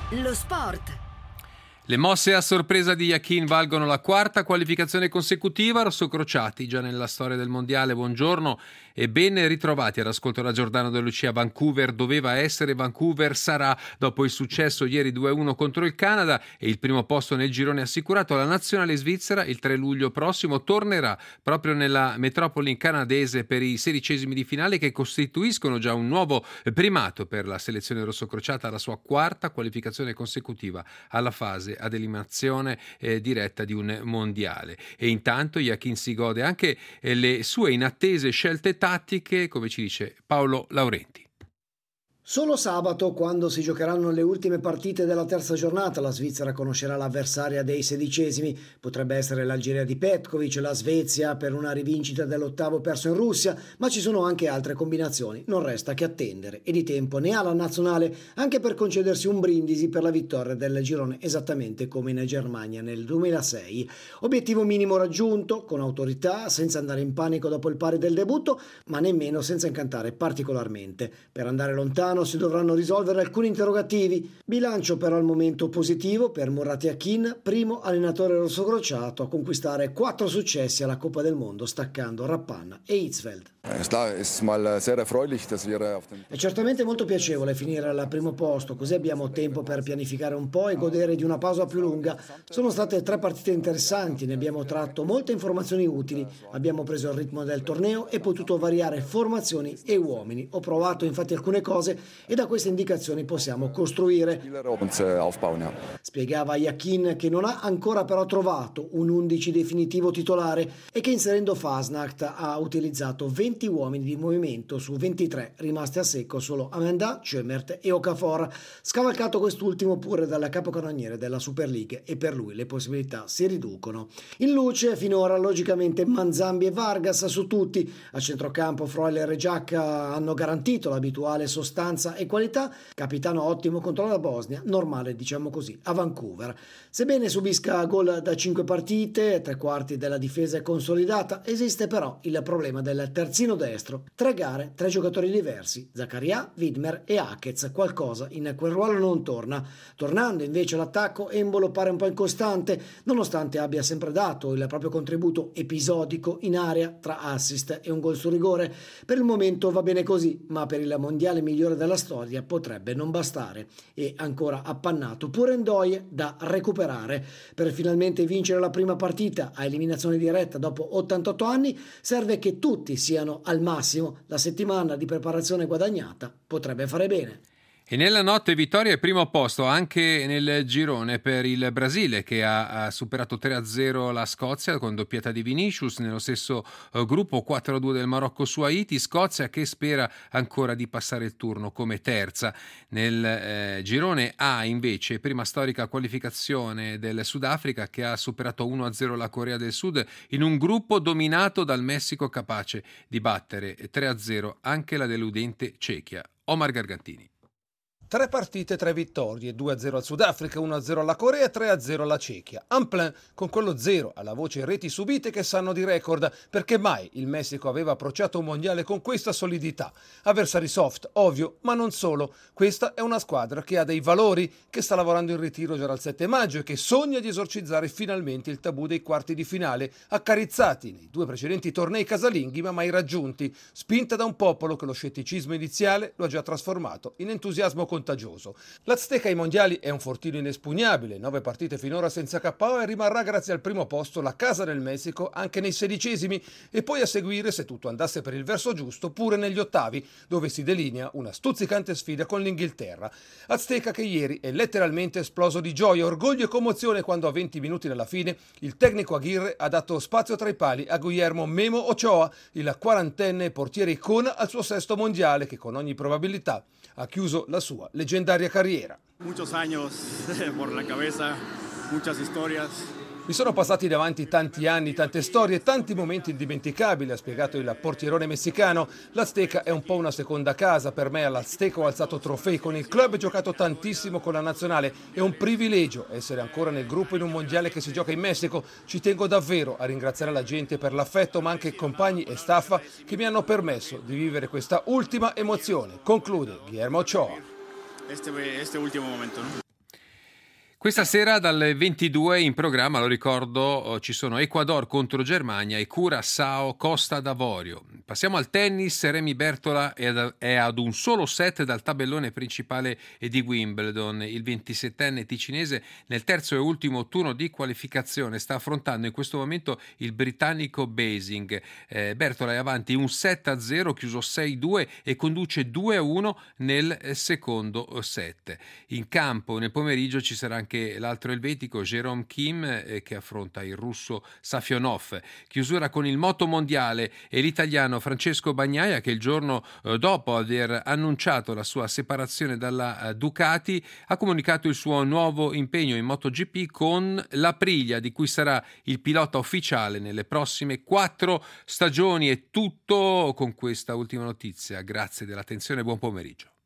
Lo sport. Le mosse a sorpresa di Yakin valgono la quarta qualificazione consecutiva. Rossocrociati già nella storia del mondiale. Buongiorno e ben ritrovati all'ascolto da Giordano De Lucia. Vancouver doveva essere, Vancouver sarà. Dopo il successo ieri 2-1 contro il Canada e il primo posto nel girone assicurato, la nazionale svizzera il 3 luglio prossimo tornerà proprio nella metropoli canadese per i 16esimi di finale, che costituiscono già un nuovo primato per la selezione rossocrociata, alla sua quarta qualificazione consecutiva alla fase ad eliminazione diretta di un mondiale. E intanto Yakin si gode anche le sue inattese scelte tattiche, come ci dice Paolo Laurenti. Solo sabato, quando si giocheranno le ultime partite della terza giornata, la Svizzera conoscerà l'avversaria dei 16esimi. Potrebbe essere l'Algeria di Petkovic, la Svezia per una rivincita dell'ottavo perso in Russia, ma ci sono anche altre combinazioni. Non resta che attendere e di tempo ne ha la nazionale anche per concedersi un brindisi per la vittoria del girone, esattamente come in Germania nel 2006. Obiettivo minimo raggiunto, con autorità, senza andare in panico dopo il pari del debutto, ma nemmeno senza incantare particolarmente. Per andare lontano si dovranno risolvere alcuni interrogativi. Bilancio però al momento positivo per Murat Yakin, primo allenatore rossocrociato a conquistare 4 successi alla Coppa del Mondo, staccando Rappan e Hitzfeld. È certamente molto piacevole finire al primo posto, così abbiamo tempo per pianificare un po' e godere di una pausa più lunga. Sono state 3 partite interessanti, ne abbiamo tratto molte informazioni utili, abbiamo preso il ritmo del torneo e potuto variare formazioni e uomini. Ho provato infatti alcune cose e da queste indicazioni possiamo costruire. Spiegava Yakin, che non ha ancora però trovato un 11 definitivo titolare e che inserendo Fasnacht ha utilizzato 20 uomini di movimento su 23, rimasti a secco solo Amenda, Schömert e Okafor, scavalcato quest'ultimo pure dalla capocannoniere della Super League, e per lui le possibilità si riducono. In luce finora logicamente Manzambi e Vargas su tutti. A centrocampo Freuler e Giacca hanno garantito l'abituale sostanza e qualità. Capitano ottimo contro la Bosnia, normale diciamo così a Vancouver. Sebbene subisca gol da 5 partite, 3/4 della difesa è consolidata, esiste però il problema del terzino destro. 3 gare, 3 giocatori diversi, Zakaria, Widmer e Hakez. Qualcosa in quel ruolo non torna. Tornando invece l'attacco, Embolo pare un po' incostante, nonostante abbia sempre dato il proprio contributo episodico in area tra assist e un gol su rigore. Per il momento va bene così, ma per il mondiale migliore della storia potrebbe non bastare. E ancora appannato pure Ndoye da recuperare. Per finalmente vincere la prima partita a eliminazione diretta dopo 88 anni serve che tutti siano al massimo. La settimana di preparazione guadagnata potrebbe fare bene. E nella notte vittoria e primo posto anche nel girone per il Brasile, che ha superato 3-0 la Scozia con doppietta di Vinicius. Nello stesso gruppo 4-2 del Marocco su Haiti. Scozia che spera ancora di passare il turno come terza. Nel girone A invece prima storica qualificazione del Sudafrica, che ha superato 1-0 la Corea del Sud in un gruppo dominato dal Messico, capace di battere 3-0 anche la deludente Cechia. Omar Gargantini. 3 partite, 3 vittorie, 2-0 al Sudafrica, 1-0 alla Corea e 3-0 alla Cechia. Un plein con quello 0 alla voce reti subite che sanno di record, perché mai il Messico aveva approcciato un mondiale con questa solidità. Avversari soft, ovvio, ma non solo. Questa è una squadra che ha dei valori, che sta lavorando in ritiro già dal 7 maggio e che sogna di esorcizzare finalmente il tabù dei quarti di finale, accarezzati nei 2 precedenti tornei casalinghi ma mai raggiunti, spinta da un popolo che lo scetticismo iniziale lo ha già trasformato in entusiasmo contagioso. L'Azteca ai mondiali è un fortino inespugnabile, 9 partite finora senza KO, e rimarrà grazie al primo posto la casa del Messico anche nei 16esimi e poi a seguire, se tutto andasse per il verso giusto, pure negli ottavi, dove si delinea una stuzzicante sfida con l'Inghilterra. Azteca che ieri è letteralmente esploso di gioia, orgoglio e commozione quando a 20 minuti dalla fine il tecnico Aguirre ha dato spazio tra i pali a Guillermo Memo Ochoa, il quarantenne portiere icona al suo 6º mondiale, che con ogni probabilità ha chiuso la sua leggendaria carriera. Muchos años por la cabeza, muchas historias. Mi sono passati davanti tanti anni, tante storie, tanti momenti indimenticabili, ha spiegato il portierone messicano. L'Azteca è un po' una seconda casa per me. All'Azteca ho alzato trofei, con il club giocato tantissimo con la nazionale. È un privilegio essere ancora nel gruppo in un mondiale che si gioca in Messico. Ci tengo davvero a ringraziare la gente per l'affetto, ma anche compagni e staff che mi hanno permesso di vivere questa ultima emozione. Conclude Guillermo Ochoa. Este último momento, ¿no? Questa sera dalle 22 in programma, lo ricordo, ci sono Ecuador contro Germania e Curaçao Costa d'Avorio. Passiamo al tennis. Remy Bertola è ad un solo set dal tabellone principale di Wimbledon. Il 27enne ticinese nel terzo e ultimo turno di qualificazione sta affrontando in questo momento il britannico Basing. Bertola è avanti 1-7-0, chiuso 6-2 e conduce 2-1 nel secondo set. In campo nel pomeriggio ci sarà anche l'altro elvetico Jerome Kim che affronta il russo Safionov. Chiusura con il moto mondiale e l'italiano Francesco Bagnaia, che il giorno dopo aver annunciato la sua separazione dalla Ducati ha comunicato il suo nuovo impegno in MotoGP con l'Aprilia, di cui sarà il pilota ufficiale nelle prossime 4 stagioni. È tutto con questa ultima notizia. Grazie dell'attenzione e buon pomeriggio.